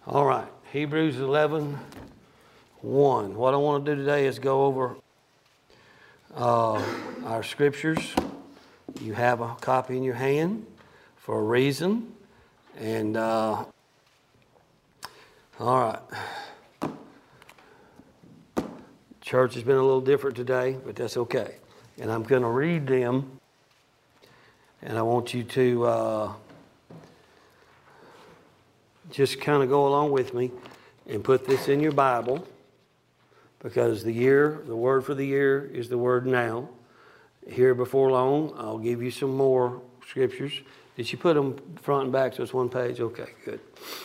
All right, Hebrews 11:1. What I want to do today is go over our scriptures. You have a copy in your hand for a reason. And all right. Church has been a little different today, but that's okay. And I'm going to read them. And I want you to just kind of go along with me and put this in your Bible, because the word for the year is the word now. Here before long, I'll give you some more scriptures. Did you put them front and back so it's one page? Okay, good.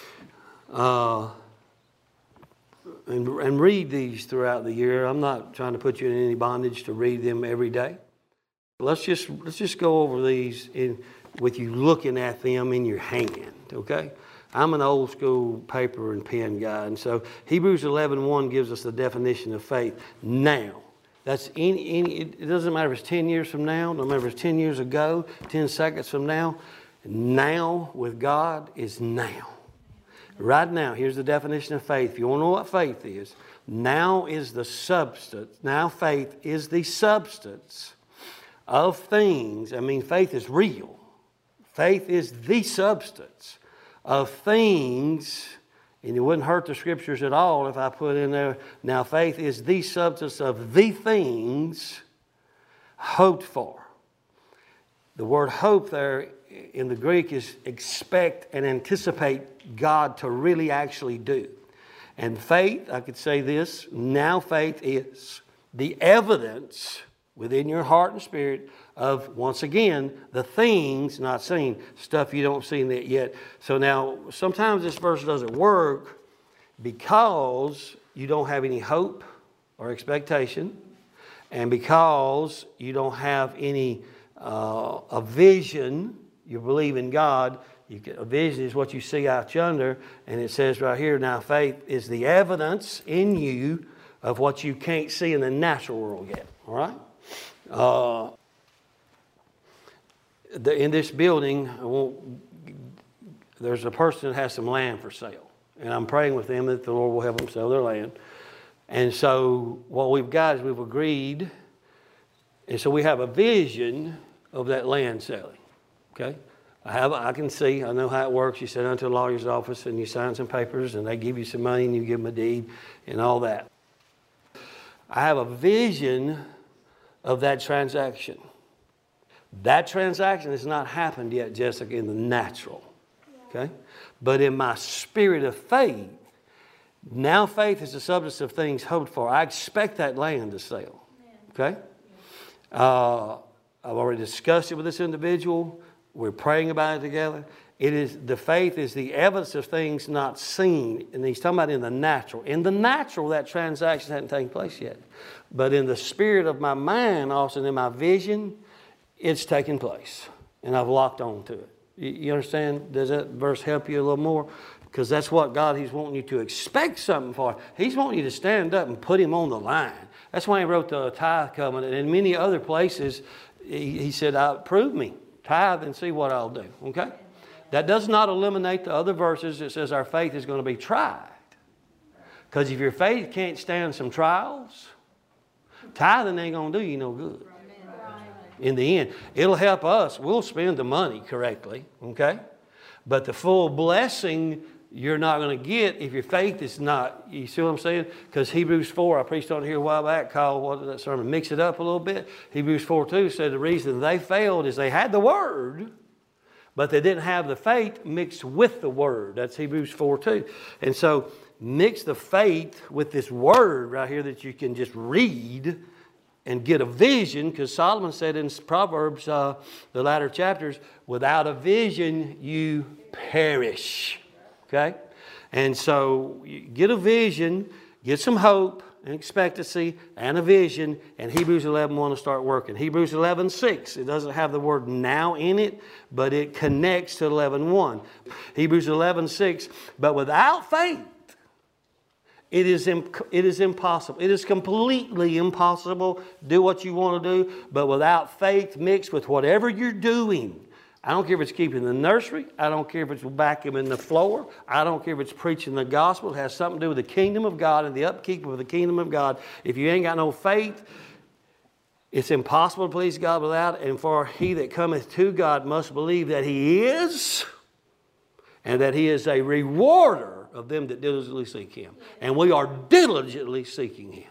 And read these throughout the year. I'm not trying to put you in any bondage to read them every day. Let's just go over these with you looking at them in your hand, okay? I'm an old school paper and pen guy, and so Hebrews 11:1 gives us the definition of faith. Now, that's it doesn't matter if it's 10 years from now, no matter if it's 10 years ago, 10 seconds from now. Now with God is now. Right now, here's the definition of faith. If you want to know what faith is, now is the substance. Now faith is the substance of things. I mean, faith is real. Faith is the substance of things, and it wouldn't hurt the scriptures at all if I put in there, now faith is the substance of the things hoped for. The word hope there in the Greek is expect and anticipate God to really actually do. And faith, I could say this, now faith is the evidence within your heart and spirit of, once again, the things not seen, stuff you don't see yet. So now, sometimes this verse doesn't work because you don't have any hope or expectation, and because you don't have any a vision. You believe in God. A vision is what you see out yonder, and it says right here, now faith is the evidence in you of what you can't see in the natural world yet. All right? In this building, there's a person that has some land for sale. And I'm praying with them that the Lord will help them sell their land. And so what we've got is we've agreed. And so we have a vision of that land selling. Okay? I can see, I know how it works. You sit down to a lawyer's office and you sign some papers and they give you some money and you give them a deed and all that. I have a vision of that transaction. That transaction has not happened yet, Jessica, in the natural. Okay? But in my spirit of faith, now faith is the substance of things hoped for. I expect that land to sell. Okay? I've already discussed it with this individual. We're praying about it together. The faith is the evidence of things not seen. And he's talking about in the natural. In the natural, that transaction hasn't taken place yet. But in the spirit of my mind, also in my vision, it's taken place. And I've locked on to it. You understand? Does that verse help you a little more? Because that's what God, He's wanting you to expect something for. He's wanting you to stand up and put Him on the line. That's why He wrote the tithe covenant. And in many other places, He said, prove me. Tithe and see what I'll do. Okay? That does not eliminate the other verses that says our faith is going to be tried. Because if your faith can't stand some trials, tithing ain't going to do you no good. In the end, it'll help us. We'll spend the money correctly. Okay? But the full blessing you're not going to get if your faith is not. You see what I'm saying? Because Hebrews 4, I preached on here a while back, called, what was that sermon? Mix it up a little bit. Hebrews 4:2 said the reason they failed is they had the Word, but they didn't have the faith mixed with the Word. That's Hebrews 4:2. And so mix the faith with this Word right here that you can just read and get a vision, because Solomon said in Proverbs, the latter chapters, without a vision you perish. Okay? And so you get a vision, get some hope and expectancy and a vision, and Hebrews 11:1 will start working. Hebrews 11:6, it doesn't have the word now in it, but it connects to 11:1. Hebrews 11:6, but without faith, it is impossible. It is completely impossible. Do what you want to do, but without faith mixed with whatever you're doing, I don't care if it's keeping the nursery. I don't care if it's vacuuming the floor. I don't care if it's preaching the gospel. It has something to do with the kingdom of God and the upkeep of the kingdom of God. If you ain't got no faith, it's impossible to please God without it. And for he that cometh to God must believe that he is, and that he is a rewarder of them that diligently seek him. And we are diligently seeking him.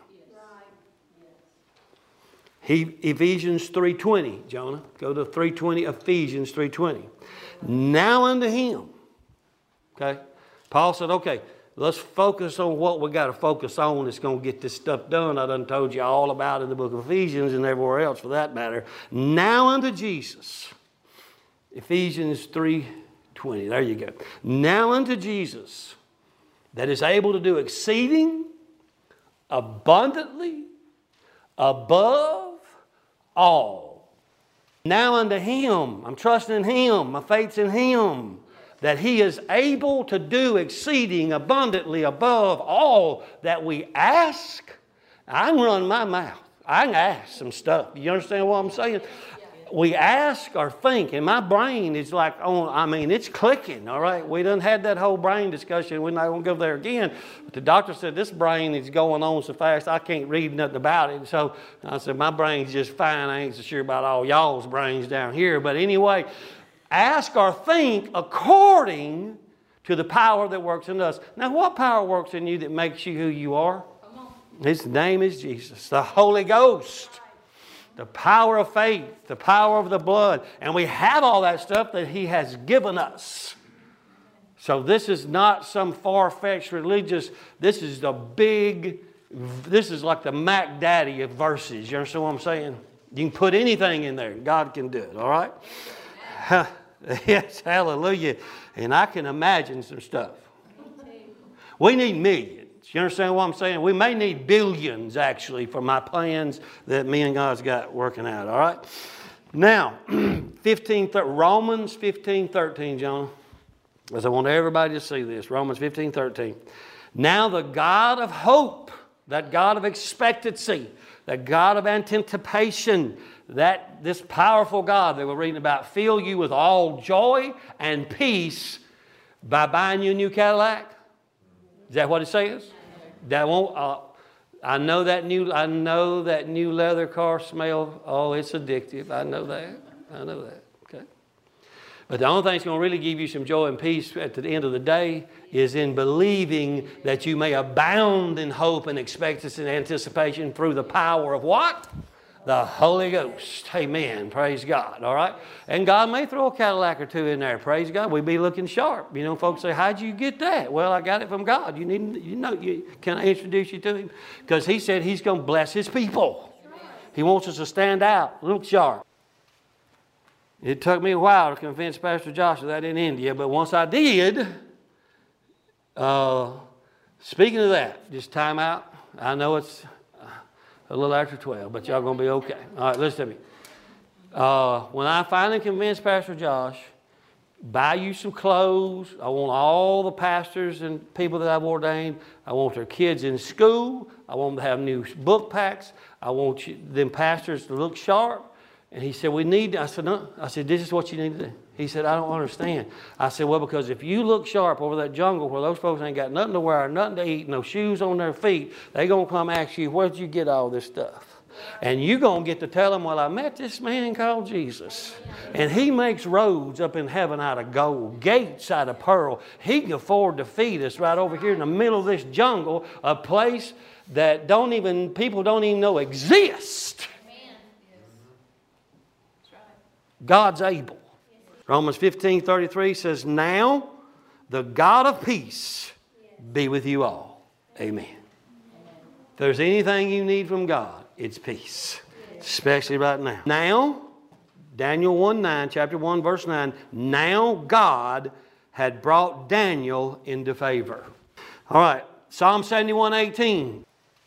Ephesians 3:20, Jonah. Go to 3:20, Ephesians 3:20. Now unto him. Okay? Paul said, okay, let's focus on what we got to focus on that's going to get this stuff done. I done told you all about in the book of Ephesians and everywhere else for that matter. Now unto Jesus. Ephesians 3:20. There you go. Now unto Jesus, that is able to do exceeding abundantly above all. Now unto him, I'm trusting in him, my faith's in him, that he is able to do exceeding abundantly above all that we ask. I can run my mouth. I can ask some stuff. You understand what I'm saying? We ask or think, and my brain is like, it's clicking, all right? We done had that whole brain discussion. We're not going to go there again. But the doctor said, this brain is going on so fast, I can't read nothing about it. So I said, my brain's just fine. I ain't so sure about all y'all's brains down here. But anyway, ask or think according to the power that works in us. Now, what power works in you that makes you who you are? His name is Jesus, the Holy Ghost. The power of faith, the power of the blood. And we have all that stuff that he has given us. So this is not some far-fetched religious, this is like the Mac Daddy of verses. You understand what I'm saying? You can put anything in there. God can do it, all right? Yes, hallelujah. And I can imagine some stuff. We need millions. You understand what I'm saying? We may need billions, actually, for my plans that me and God's got working out, all right? Now, Romans 15:13, Jonah, because I want everybody to see this. Romans 15:13. Now the God of hope, that God of expectancy, that God of anticipation, that this powerful God that we're reading about, fill you with all joy and peace by buying you a new Cadillac. Is that what it says? That won't. I know that new leather car smell. Oh, it's addictive. I know that. Okay. But the only thing that's going to really give you some joy and peace at the end of the day is in believing that you may abound in hope and expectancy and anticipation through the power of what? The Holy Ghost. Amen. Praise God. All right. And God may throw a Cadillac or two in there. Praise God. We'd be looking sharp. You know, folks say, how'd you get that? Well, I got it from God. Can I introduce you to him? Because he said he's going to bless his people. He wants us to stand out, look sharp. It took me a while to convince Pastor Josh of that in India, but once I did, speaking of that, just time out. I know it's a little after 12, but y'all going to be okay. All right, listen to me. When I finally convinced Pastor Josh, buy you some clothes. I want all the pastors and people that I've ordained. I want their kids in school. I want them to have new book packs. I want them pastors to look sharp. And he said, I said, no. I said, this is what you need to do. He said, I don't understand. I said, well, because if you look sharp over that jungle where those folks ain't got nothing to wear, nothing to eat, no shoes on their feet, they're going to come ask you, where'd you get all this stuff? And you're going to get to tell them, well, I met this man called Jesus. And he makes roads up in heaven out of gold, gates out of pearl. He can afford to feed us right over here in the middle of this jungle, a place that people don't even know exists. God's able. Romans 15:33 says, now the God of peace be with you all. Amen. If there's anything you need from God, it's peace. Especially right now. Now, Daniel 1:9, chapter 1, verse 9, now God had brought Daniel into favor. All right, Psalm 71:18.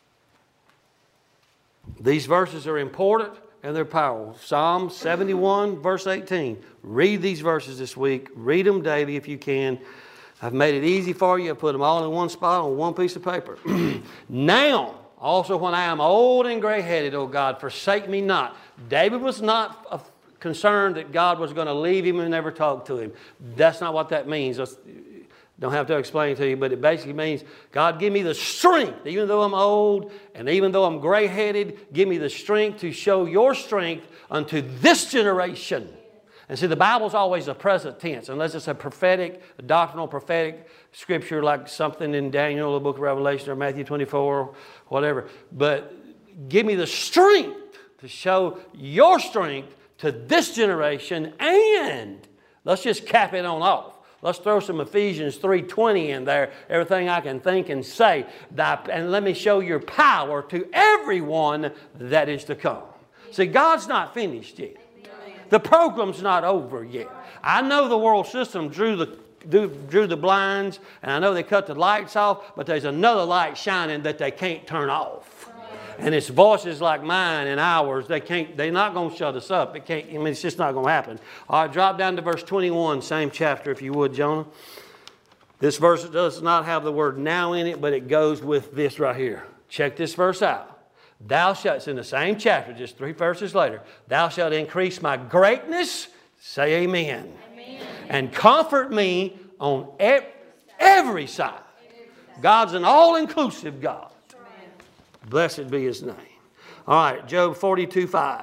These verses are important. And they're powerful. Psalm 71, verse 18. Read these verses this week. Read them daily if you can. I've made it easy for you. I put them all in one spot on one piece of paper. Now, also when I am old and gray-headed, O God, forsake me not. David was not concerned that God was going to leave him and never talk to him. That's not what that means. Don't have to explain to you, but it basically means, God, give me the strength, even though I'm old and even though I'm gray-headed, give me the strength to show your strength unto this generation. And see, the Bible's always a present tense, unless it's a prophetic, a doctrinal prophetic scripture like something in Daniel, the book of Revelation, or Matthew 24, or whatever. But give me the strength to show your strength to this generation, and let's just cap it on off. Let's throw some Ephesians 3:20 in there, everything I can think and say, and let me show your power to everyone that is to come. See, God's not finished yet. The program's not over yet. I know the world system drew the blinds, and I know they cut the lights off, but there's another light shining that they can't turn off. And it's voices like mine and ours, they're not going to shut us up. It's just not going to happen. All right, drop down to verse 21, same chapter if you would, Jonah. This verse does not have the word now in it, but it goes with this right here. Check this verse out. Thou shalt, it's in the same chapter, just 3 verses later. Thou shalt increase my greatness, say amen. Amen. And comfort me on every side. God's an all-inclusive God. Blessed be His name. All right, Job 42:5.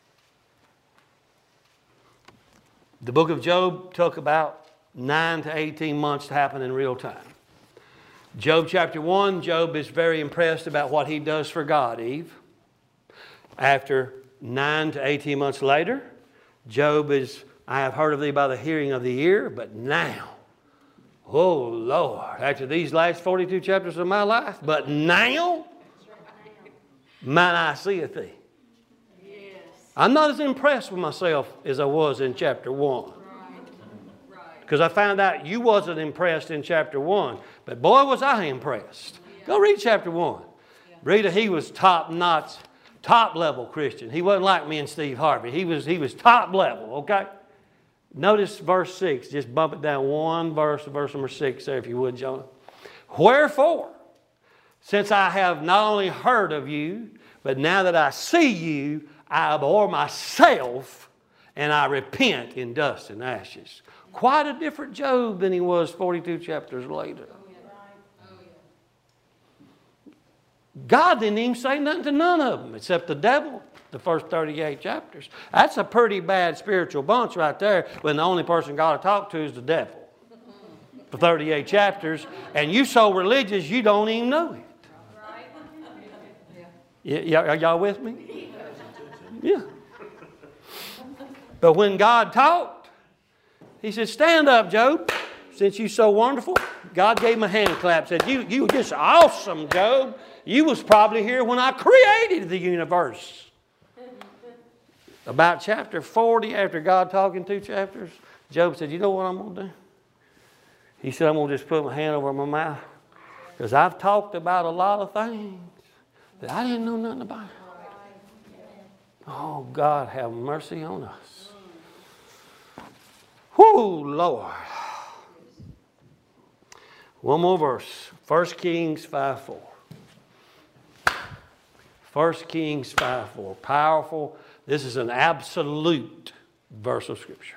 The book of Job took about 9 to 18 months to happen in real time. Job chapter 1, Job is very impressed about what he does for God, Eve. After 9 to 18 months later, Job is, I have heard of thee by the hearing of the ear, but now, oh Lord, after these last 42 chapters of my life, but now, mine eye seeth thee. Yes. I'm not as impressed with myself as I was in chapter 1. Because I found out you wasn't impressed in chapter 1. But boy, was I impressed. Yeah. Go read chapter 1. Yeah. Read that he was top-notch, top-level Christian. He wasn't like me and Steve Harvey. He was top level, okay? Notice verse 6. Just bump it down one verse, verse number 6 there if you would, Jonah. Wherefore, since I have not only heard of you, but now that I see you, I abhor myself and I repent in dust and ashes. Quite a different Job than he was 42 chapters later. God didn't even say nothing to none of them except the devil, the first 38 chapters. That's a pretty bad spiritual bunch right there when the only person God to talk to is the devil for 38 chapters, and you so religious you don't even know it. Are y'all with me? Yeah. But when God talked, He said, stand up, Job, since you're so wonderful. God gave him a hand clap, said, you were just awesome, Job. You was probably here when I created the universe. About chapter 40, after God talking 2 chapters, Job said, you know what I'm going to do? He said, I'm going to just put my hand over my mouth. Because I've talked about a lot of things that I didn't know nothing about. Oh, God, have mercy on us. Whoo, Lord. One more verse. 1 Kings 5:4. 1 Kings 5:4. Powerful. This is an absolute verse of Scripture.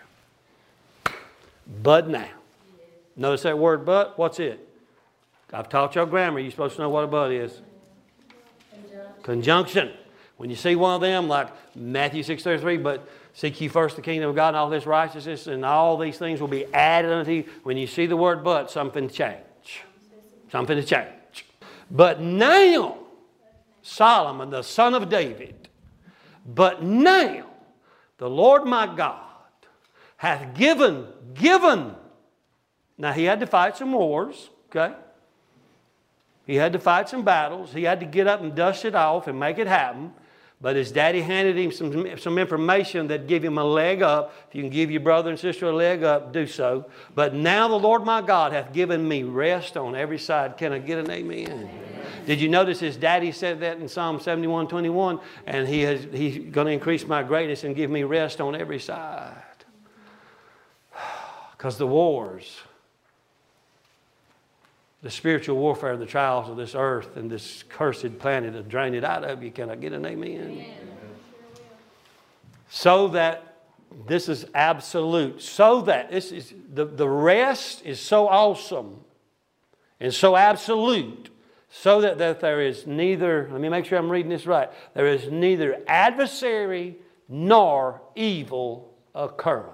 But now. Notice that word but. What's it? I've taught y'all grammar. You're supposed to know what a but is. Conjunction. When you see one of them, like Matthew 6:33, but seek ye first the kingdom of God and all His righteousness, and all these things will be added unto you. When you see the word but, something to change. Something to change. But now, Solomon, the son of David, but now the Lord my God hath given. Now he had to fight some wars, okay? He had to fight some battles. He had to get up and dust it off and make it happen. But his daddy handed him some information that gave him a leg up. If you can give your brother and sister a leg up, do so. But now the Lord my God hath given me rest on every side. Can I get an amen? Amen. Did you notice his daddy said that in Psalm 71:21? And he's going to increase my greatness and give me rest on every side. Because the wars, the spiritual warfare, the trials of this earth and this cursed planet will drain it out of you. Can I get an amen? Amen. So that This is absolute. So that this is the rest is so awesome and so absolute, so that there is neither, let me make sure I'm reading this right, there is neither adversary nor evil occurrent.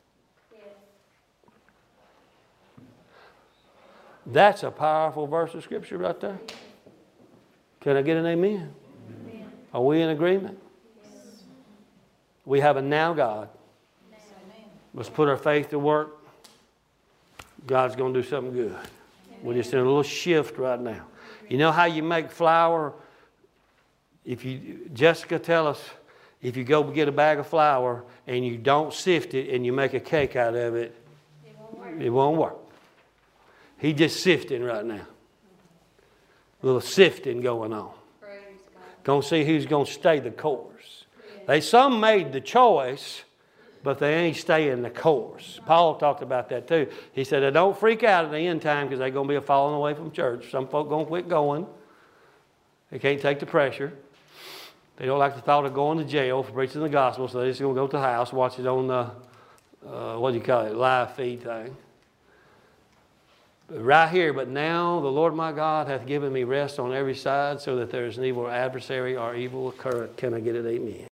That's a powerful verse of Scripture right there. Can I get an amen? Amen. Are we in agreement? Yes. We have a now God. Yes. Let's put our faith to work. God's going to do something good. Amen. We're just in a little shift right now. You know how you make flour? Jessica, tell us, if you go get a bag of flour and you don't sift it and you make a cake out of it, it won't work. He's just sifting right now. A little sifting going on. Going to see who's going to stay the course. Some made the choice, but they ain't staying the course. Paul talked about that too. He said, don't freak out at the end time because they're going to be falling away from church. Some folk going to quit going. They can't take the pressure. They don't like the thought of going to jail for preaching the gospel, so they're just going to go to the house, watch it on the, live feed thing. Right here, but now the Lord my God hath given me rest on every side, so that there is neither adversary or evil occurrent. Can I get it? Amen.